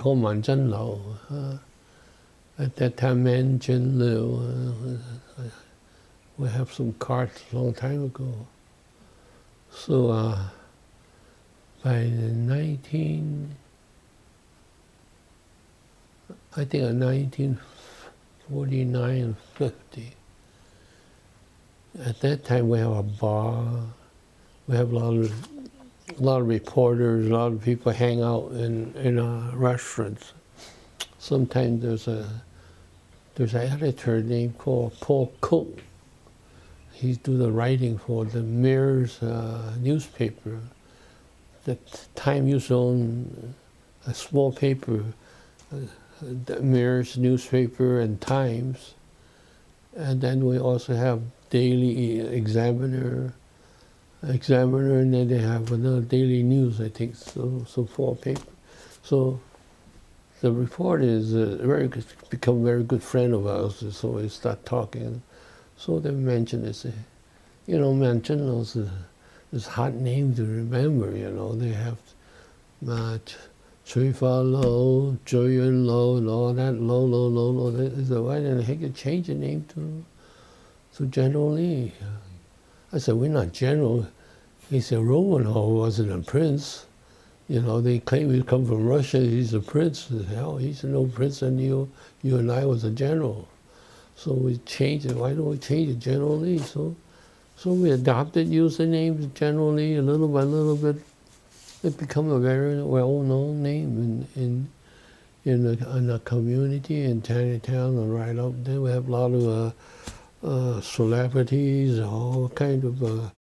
called Man Zhen Lao. At that time, Man Zhen Liu. We have some cards a long time ago. So by I think in 1949 and 50, at that time we have a bar. We have a lot of reporters, a lot of people hang out in restaurants. Sometimes there's an editor named called Paul Cook. He do the writing for the Mirror's newspaper. The Time used to own a small paper, the Mirror's newspaper and Times. And then we also have Daily Examiner, and then they have another Daily News, I think, so 4 papers. So the reporter is become a very good friend of ours, so we start talking. So they mentioned this, Man Zhen Lao is a hot name to remember, They have Cui Fa Lo, Zhou Yun Lo, and all that, Lo. They said, why didn't he change the name to General Lee? I said, we're not general. He said, Romanov wasn't a prince. They claim he come from Russia, he's a prince. Hell, he's no prince, and you and I was a general. So we changed it. Why don't we change it, General Lee? So we adopted, used the name General Lee, and little by little bit, it became a very well-known name in the community in Chinatown and right up there. We have a lot of celebrities, all kind of